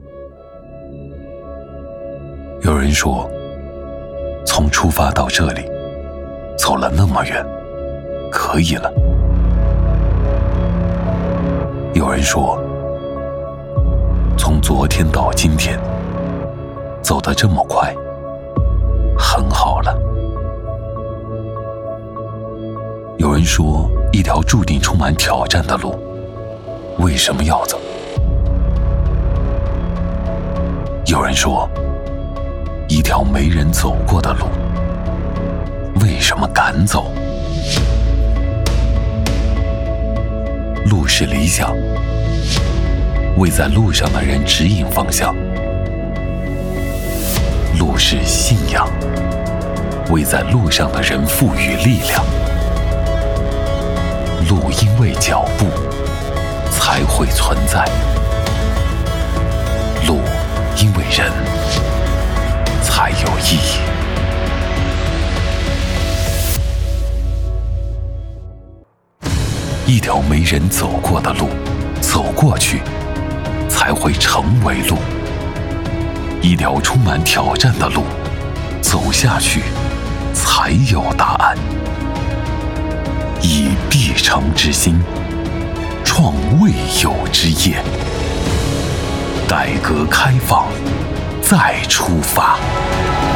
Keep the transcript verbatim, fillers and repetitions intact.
有人说，从出发到这里，走了那么远，可以了。有人说，从昨天到今天，走得这么快，很好了。有人说，一条注定充满挑战的路，为什么要走？有人说，一条没人走过的路，为什么敢走？路是理想，为在路上的人指引方向；路是信仰，为在路上的人赋予力量。路因为脚步才会存在，路因为人才有意义。一条没人走过的路，走过去才会成为路；一条充满挑战的路，走下去才有答案。以必成之心，创未有之业。改革开放，再出发。